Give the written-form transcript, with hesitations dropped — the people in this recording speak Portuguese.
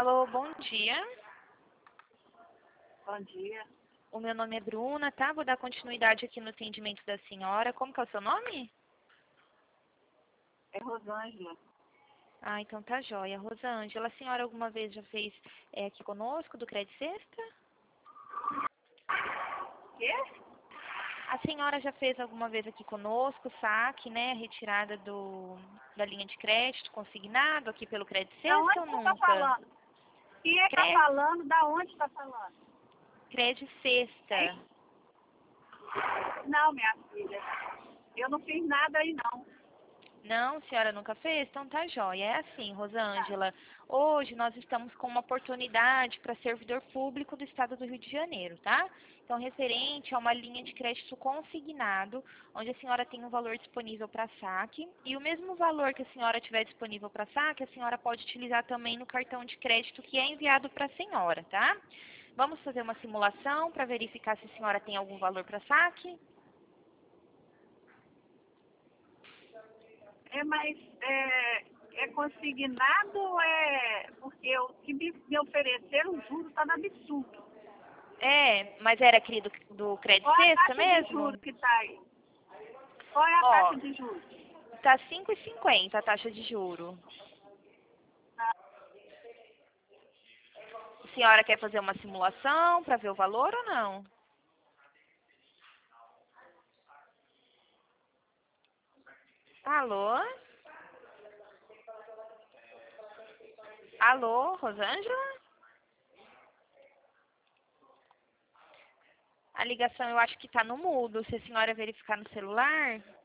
Alô, bom dia. Bom dia. O meu nome é Bruna, tá? Vou dar continuidade aqui no atendimento da senhora. Como que é o seu nome? É Rosângela. Ah, então tá jóia. Rosângela, a senhora alguma vez já fez aqui conosco do Crédito Sexta? Quê? A senhora já fez alguma vez aqui conosco, saque, né? Retirada da linha de crédito consignado aqui pelo Crédito Da Sexta onde ou você está nunca? falando? Quem é que está falando? Da onde está falando? Crédito Sexta. Hein? Não, minha filha. Eu não fiz nada aí, não. Não, a senhora nunca fez? Então tá jóia. É assim, Rosângela. Hoje nós estamos com uma oportunidade para servidor público do estado do Rio de Janeiro, tá? Então, referente a uma linha de crédito consignado, onde a senhora tem um valor disponível para saque, e o mesmo valor que a senhora tiver disponível para saque, a senhora pode utilizar também no cartão de crédito que é enviado para a senhora, tá? Vamos fazer uma simulação para verificar se a senhora tem algum valor para saque? Mas é consignado ou é... Porque o que me ofereceram, o juro está no absurdo. É, mas era aquele do Crédito Qual é a Sexta taxa de mesmo? juros que está aí? Qual é a Ó, taxa de juros? tá 5,50 a taxa de juro. A senhora quer fazer uma simulação para ver o valor ou não? Alô? Alô, Rosângela? A ligação eu acho que tá no mudo. Se a senhora verificar no celular...